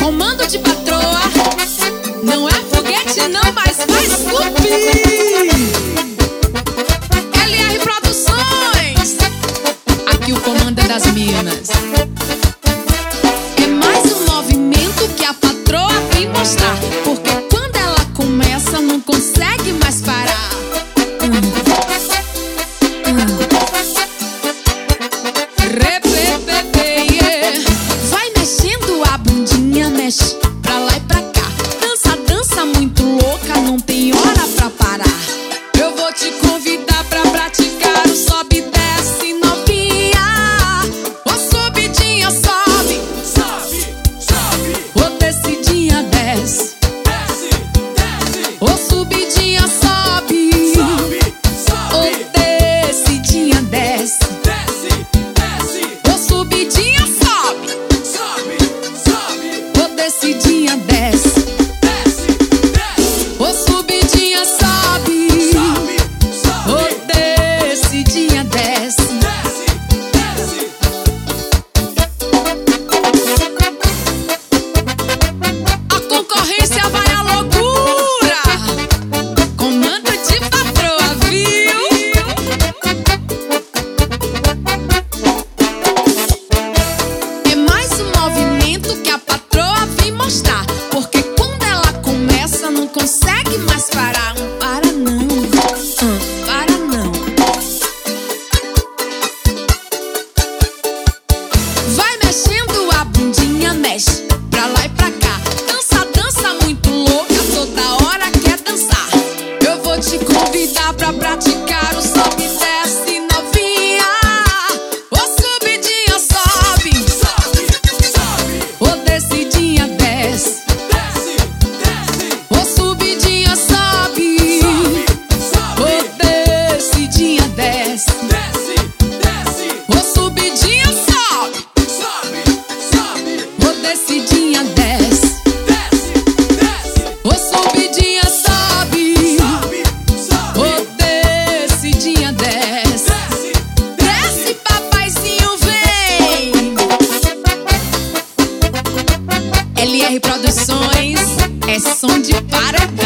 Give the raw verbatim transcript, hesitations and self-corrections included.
Comando de patroa, não é foguete não, mas vai subir. L R Produções, aqui o comando é das minas. É mais um movimento que a patroa vem mostrar, porque quando ela começa não consegue mais parar. hum. Hum. Vai mexendo a bundinha, mexe pra lá e pra cá. Dança, dança muito louca, não tem hora pra parar. Eu vou te convidar pra praticar o sobe e desce novinha. Ô subidinha sobe, Sobe, sobe, ô descidinha desce, desce, desce, ô subidinha sobe, sobe, ô sobe, descidinha desce, desce, desce, ô subidinha sobe, sobe, sobe, ô descidinha desce, desce, desce, ô subidinha sobe, sobe, ô sobe, descidinha desce. desce, desce. A concorrência vai à loucura. Comando de patroa, viu? É mais um movimento que a patroa vem mostrar, porque quando ela começa não consegue mais parar. Não para não, hum, para não. Vai mexendo a bundinha, mexe pra lá e pra cá. Dança, dança muito louca, toda hora quer dançar. Eu vou te convidar pra praticar o sobe e desce novinha. Ô subidinha sobe, Sobe, sobe, ô descidinha desce, desce, desce, ô subidinha sobe, sobe, ô sobe, descidinha desce, desce, desce, ô subidinha sobe, sobe, sobe, ô descidinha desce, desce, desce, ô subidinha sobe, sobe, sobe, ô descidinha desce. desce, Desce, papaizinho, vem! L R Produções é som de paredão.